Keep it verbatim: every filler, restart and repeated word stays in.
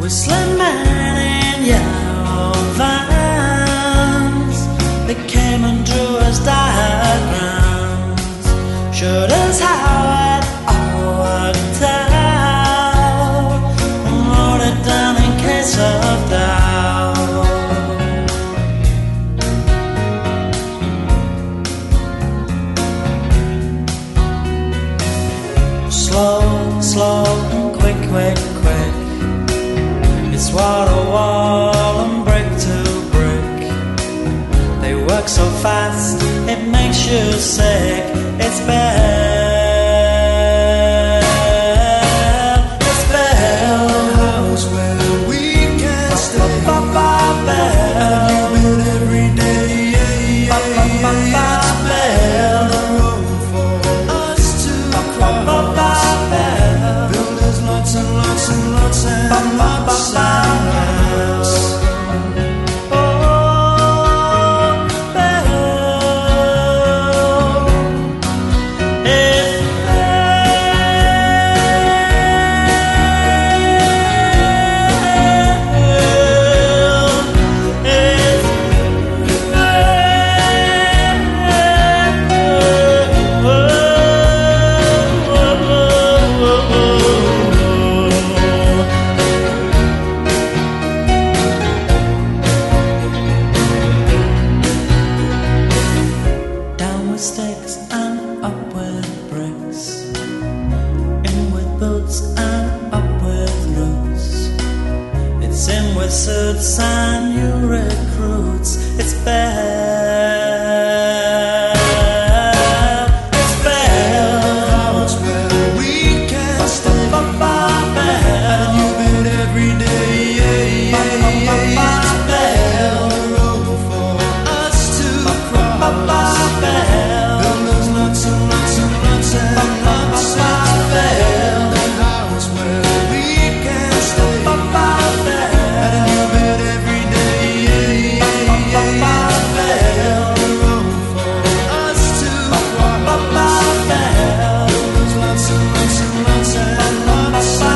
Whistling man in yellow vans, they came and drew us diagrams, showed us how it all worked out, and wrote it down in case of doubt. Slow, slow, and quick, quick, quick. It's wall to wall and brick to brick. They work so fast, it makes you sick. It's Bell, it's Bell, the house where we can stay. Bell, And you bid every day, yeah, yeah, yeah, yeah. It's Bell, the road for us to cross. Builders lots and lots and lots and lots and lots. oh, Bell, it's down with sticks and up with bricks, in with boots and up with roots. It's in with suits and new recruits. It's Bell, it's Bell, House where we can stay. Bell, And you bid every day, yeah, yeah, yeah, yeah. It's Bell, the road for us to cross. Builders lots and lots and lots and lots. It's Bell, the house where we can stay. And you bid every day, yeah, yeah, yeah, yeah. It's Bell, the road for us to cross. Builders lots and lots and lots and lots and lots.